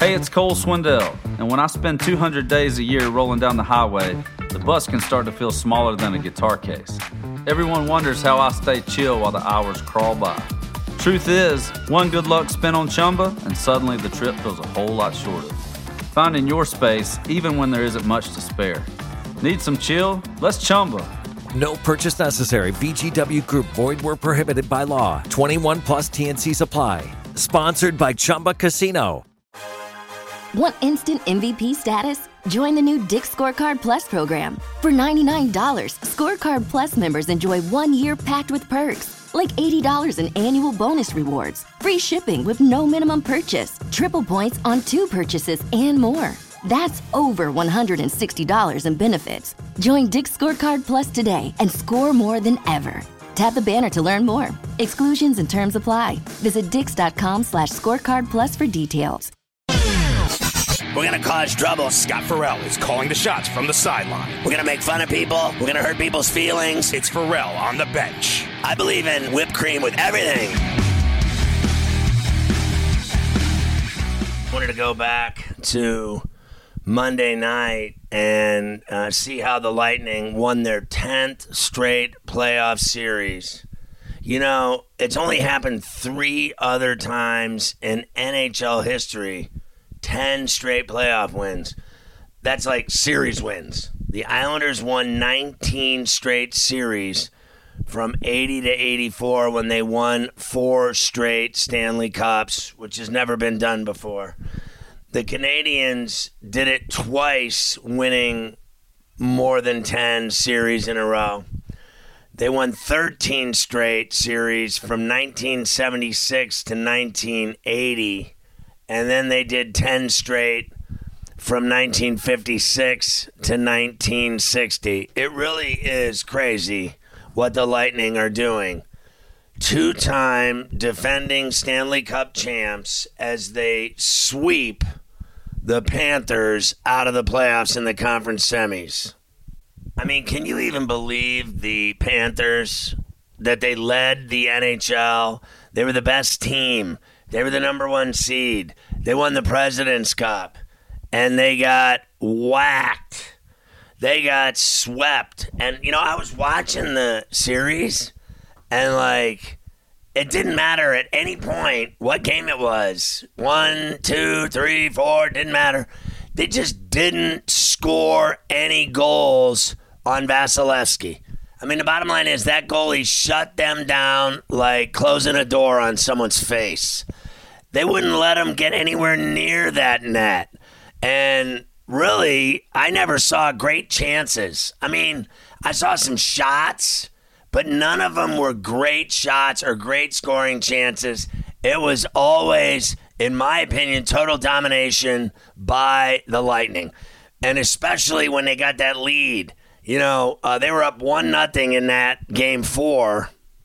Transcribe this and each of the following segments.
Hey, it's Cole Swindell, and when I spend 200 days a year rolling down the highway, the bus can start to feel smaller than a guitar case. Everyone wonders how I stay chill while the hours crawl by. Truth is, one good luck spin on Chumba, and suddenly the trip feels a whole lot shorter. Finding your space, even when there isn't much to spare. Need some chill? Let's Chumba. No purchase necessary. VGW Group. Void where prohibited by law. 21 plus TNC Supply. Sponsored by Chumba Casino. Want instant MVP status? Join the new Dick's Scorecard Plus program. For $99, Scorecard Plus members enjoy 1 year packed with perks, like $80 in annual bonus rewards, free shipping with no minimum purchase, triple points on 2 purchases, and more. That's over $160 in benefits. Join Dick's Scorecard Plus today and score more than ever. Tap the banner to learn more. Exclusions and terms apply. Visit dix.com/scorecard plus for details. We're going to cause trouble. Scott Farrell is calling the shots from the sideline. We're going to make fun of people. We're going to hurt people's feelings. It's Farrell on the bench. I believe in whipped cream with everything. I wanted to go back to Monday night and see how the Lightning won their 10th straight playoff series. You know, it's only happened 3 other times in NHL history. 10 straight playoff wins. That's like series wins. The Islanders won 19 straight series from 80 to 84 when they won 4 straight Stanley Cups, which has never been done before. The Canadiens did it twice, winning more than 10 series in a row. They won 13 straight series from 1976 to 1980. And then they did 10 straight from 1956 to 1960. It really is crazy what the Lightning are doing. 2-time defending Stanley Cup champs as they sweep the Panthers out of the playoffs in the conference semis. I mean, can you even believe the Panthers, that they led the NHL? They were the best team. They were the number 1 seed. They won the President's Cup. And they got whacked. They got swept. And, you know, I was watching the series, and, like, it didn't matter at any point what game it was. 1, 2, 3, 4, didn't matter. They just didn't score any goals on Vasilevsky. I mean, the bottom line is that goalie shut them down like closing a door on someone's face. They wouldn't let him get anywhere near that net. And really, I never saw great chances. I mean, I saw some shots, but none of them were great shots or great scoring chances. It was always, in my opinion, total domination by the Lightning. And especially when they got that lead. You know, they were up 1-0 in that game 4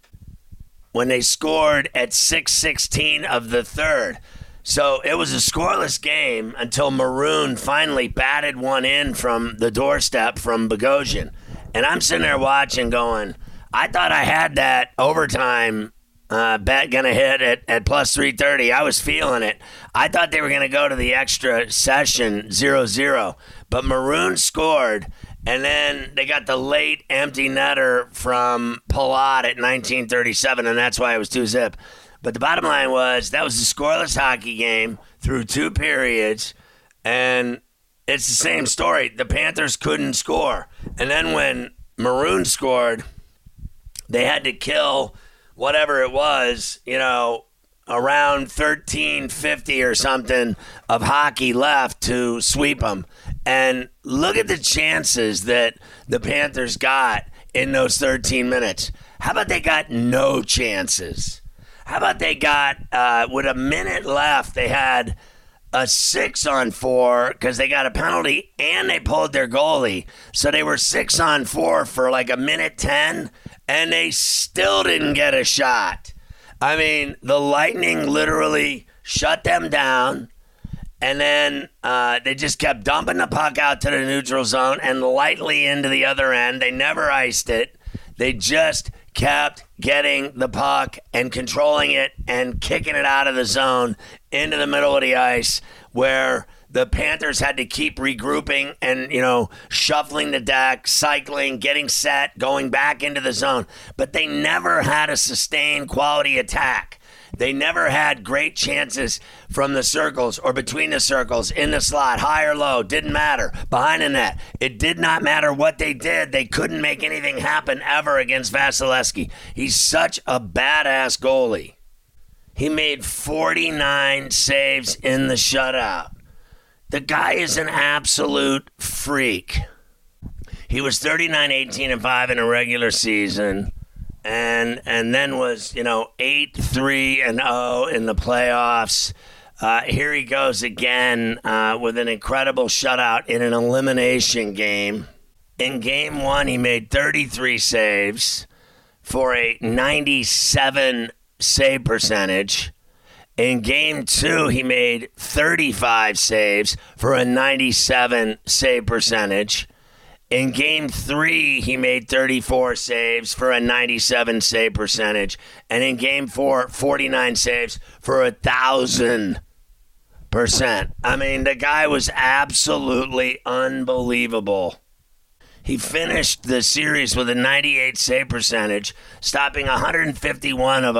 when they scored at 6:16 of the third. So it was a scoreless game until Maroon finally batted one in from the doorstep from Bogosian. And I'm sitting there watching going, I thought I had that overtime bet going to hit at plus 330. I was feeling it. I thought they were going to go to the extra session 0-0. But Maroon scored. And then they got the late empty netter from Palat at 1937, and that's why it was 2-zip. But the bottom line was that was a scoreless hockey game through 2 periods, and it's the same story. The Panthers couldn't score. And then when Maroon scored, they had to kill whatever it was, you know, around 13:50 or something of hockey left to sweep them. And look at the chances that the Panthers got in those 13 minutes. How about they got no chances? How about they got, with a minute left, they had a 6-on-4 because they got a penalty and they pulled their goalie. So they were 6-on-4 for like a minute 10, and they still didn't get a shot. I mean, the Lightning literally shut them down. And then they just kept dumping the puck out to the neutral zone and lightly into the other end. They never iced it. They just kept getting the puck and controlling it and kicking it out of the zone into the middle of the ice, where the Panthers had to keep regrouping and, shuffling the deck, cycling, getting set, going back into the zone. But they never had a sustained quality attack. They never had great chances from the circles or between the circles, in the slot, high or low, didn't matter. Behind the net, it did not matter what they did. They couldn't make anything happen ever against Vasilevsky. He's such a badass goalie. He made 49 saves in the shutout. The guy is an absolute freak. He was 39-18-5 in a regular season. And then was, 8-3-0 in the playoffs. Here he goes again with an incredible shutout in an elimination game. In game 1, he made 33 saves for a 97 save percentage. In game 2, he made 35 saves for a 97 save percentage. In game 3, he made 34 saves for a 97 save percentage. And in game 4, 49 saves for 1,000%. I mean, the guy was absolutely unbelievable. He finished the series with a 98 save percentage, stopping 151 of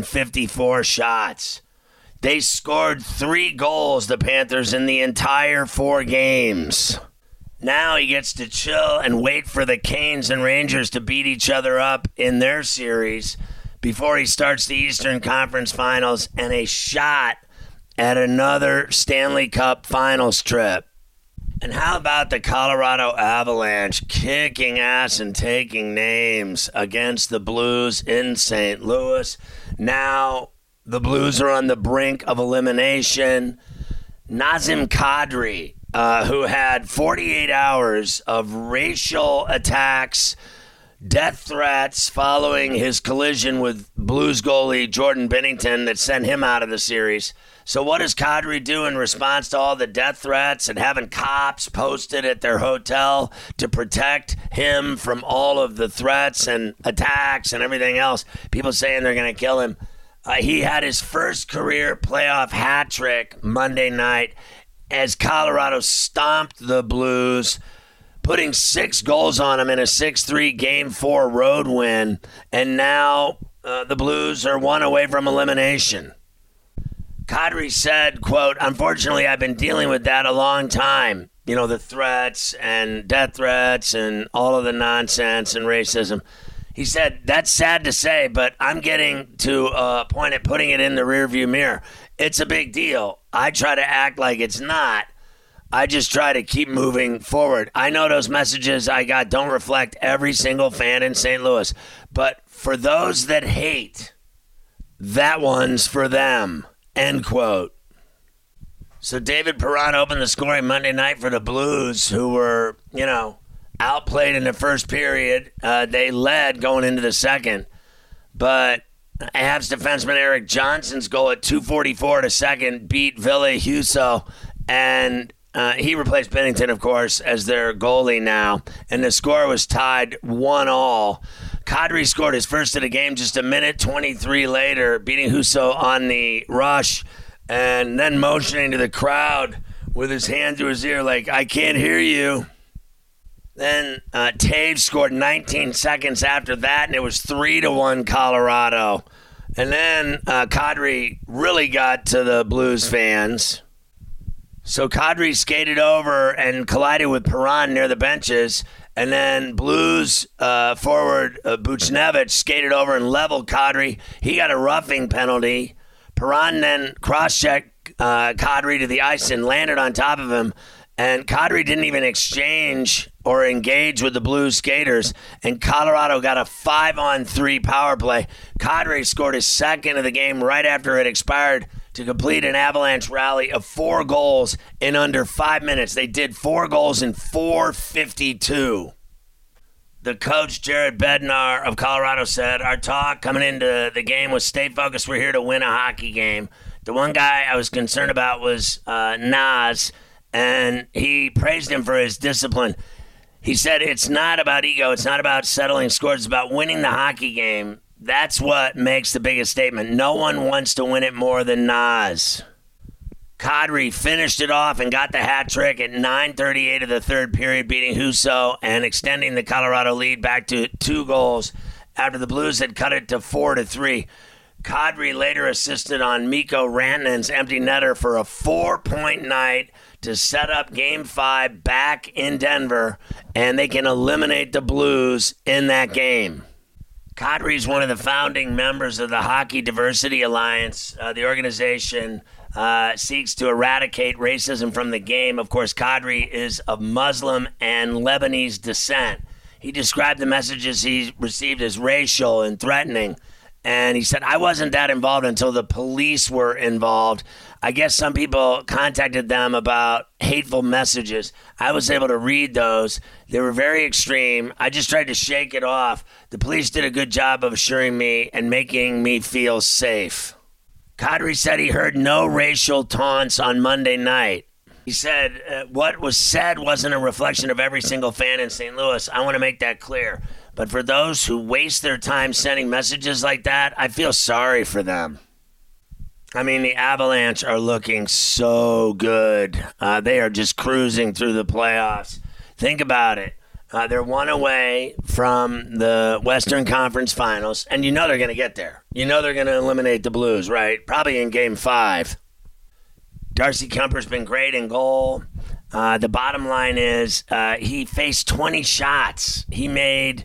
154 shots. They scored 3 goals, the Panthers, in the entire 4 games. Now he gets to chill and wait for the Canes and Rangers to beat each other up in their series before he starts the Eastern Conference Finals and a shot at another Stanley Cup Finals trip. And how about the Colorado Avalanche kicking ass and taking names against the Blues in St. Louis? Now the Blues are on the brink of elimination. Nazem Kadri, who had 48 hours of racial attacks, death threats following his collision with Blues goalie Jordan Binnington that sent him out of the series. So what does Kadri do in response to all the death threats and having cops posted at their hotel to protect him from all of the threats and attacks and everything else? People saying they're going to kill him. He had his first career playoff hat trick Monday night as Colorado stomped the Blues, putting 6 goals on them in a 6-3 Game 4 road win. And now the Blues are 1 away from elimination. Kadri said, quote, "Unfortunately, I've been dealing with that a long time. The threats and death threats and all of the nonsense and racism." He said, "That's sad to say, but I'm getting to a point at putting it in the rearview mirror. It's a big deal. I try to act like it's not. I just try to keep moving forward. I know those messages I got don't reflect every single fan in St. Louis, but for those that hate, that one's for them." End quote. So David Perron opened the scoring Monday night for the Blues, who were, outplayed in the first period. They led going into the second, but Avs defenseman Eric Johnson's goal at 2:44 to second beat Ville Husso, and he replaced Binnington, of course, as their goalie now, and the score was tied 1-1. Kadri scored his first of the game just a minute 23 later, beating Husso on the rush, and then motioning to the crowd with his hand to his ear like, "I can't hear you." Then Taves scored 19 seconds after that, and it was 3-1 Colorado. And then Kadri really got to the Blues fans. So Kadri skated over and collided with Perron near the benches. And then Blues forward Buchnevich skated over and leveled Kadri. He got a roughing penalty. Perron then cross-checked Kadri to the ice and landed on top of him. And Kadri didn't even exchange or engage with the Blues skaters. And Colorado got a 5-on-3 power play. Kadri scored his second of the game right after it expired to complete an Avalanche rally of 4 goals in under 5 minutes. They did 4 goals in 4:52. The coach, Jared Bednar of Colorado, said, "Our talk coming into the game was stay focused. We're here to win a hockey game." The one guy I was concerned about was Nas, and he praised him for his discipline. He said it's not about ego. It's not about settling scores. It's about winning the hockey game. That's what makes the biggest statement. No one wants to win it more than Nas. Kadri finished it off and got the hat trick at 9:38 of the third period, beating Husso and extending the Colorado lead back to 2 goals after the Blues had cut it to 4-3. Kadri later assisted on Mikko Rantanen's empty netter for a 4-point night to set up Game 5 back in Denver, and they can eliminate the Blues in that game. Kadri is one of the founding members of the Hockey Diversity Alliance. The organization seeks to eradicate racism from the game. Of course, Kadri is of Muslim and Lebanese descent. He described the messages he received as racial and threatening. And he said, I wasn't that involved until the police were involved. I guess some people contacted them about hateful messages. I was able to read those. They were very extreme. I just tried to shake it off. The police did a good job of assuring me and making me feel safe. Kadri said he heard no racial taunts on Monday night. He said, what was said wasn't a reflection of every single fan in St. Louis. I want to make that clear. But for those who waste their time sending messages like that, I feel sorry for them. I mean, the Avalanche are looking so good. They are just cruising through the playoffs. Think about it. They're 1 away from the Western Conference Finals, and you know they're going to get there. You know they're going to eliminate the Blues, right? Probably in Game 5. Darcy Kuemper's been great in goal. The bottom line is he faced 20 shots. He made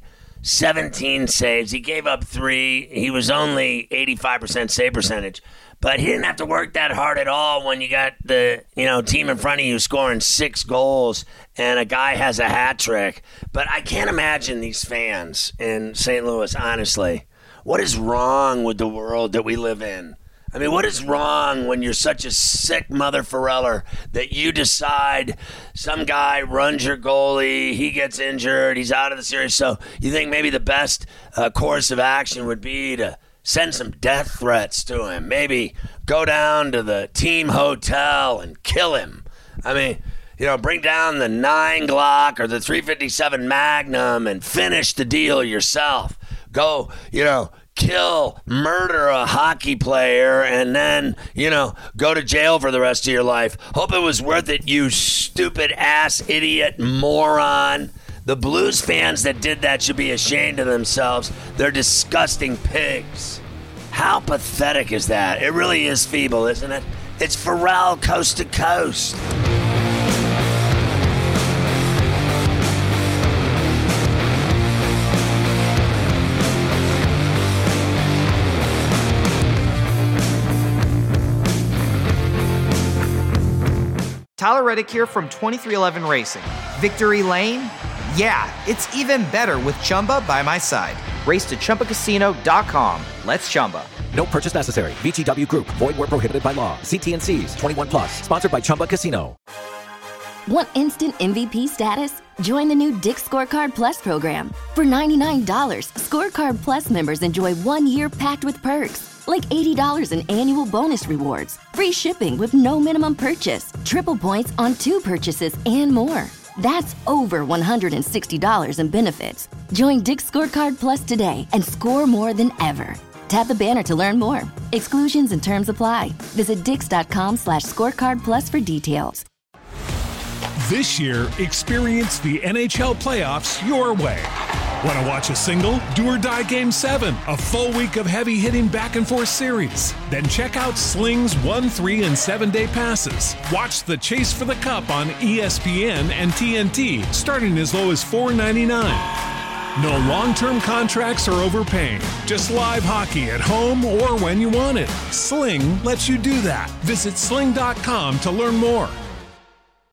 17 saves. He gave up 3. He was only 85% save percentage. But he didn't have to work that hard at all when you got the team in front of you scoring 6 goals and a guy has a hat trick. But I can't imagine these fans in St. Louis, honestly. What is wrong with the world that we live in? I mean, what is wrong when you're such a sick mother Fereller that you decide some guy runs your goalie, he gets injured, he's out of the series. So you think maybe the best course of action would be to send some death threats to him. Maybe go down to the team hotel and kill him. I mean, bring down the 9 Glock or the 357 Magnum and finish the deal yourself. Go, murder a hockey player and then, go to jail for the rest of your life. Hope it was worth it, you stupid ass idiot moron. The Blues fans that did that should be ashamed of themselves. They're disgusting pigs. How pathetic is that? It really is feeble, isn't it? It's Pharrell coast to coast. Tyler Reddick here from 2311 Racing. Victory Lane? Yeah, it's even better with Chumba by my side. Race to ChumbaCasino.com. Let's Chumba. No purchase necessary. VGW Group. Void where prohibited by law. See T&Cs. 21 plus. Sponsored by Chumba Casino. Want instant MVP status? Join the new Dick's Scorecard Plus program. For $99, Scorecard Plus members enjoy 1 year packed with perks, like $80 in annual bonus rewards, free shipping with no minimum purchase, triple points on 2 purchases, and more. That's over $160 in benefits. Join Dick's Scorecard Plus today and score more than ever. Tap the banner to learn more. Exclusions and terms apply. Visit dix.com/scorecard plus for details. This year, experience the NHL playoffs your way. Want to watch a single? Do or Die Game 7, a full week of heavy-hitting back-and-forth series. Then check out Sling's 1, 3, and 7-day passes. Watch the Chase for the Cup on ESPN and TNT, starting as low as $4.99. No long-term contracts or overpaying. Just live hockey at home or when you want it. Sling lets you do that. Visit sling.com to learn more.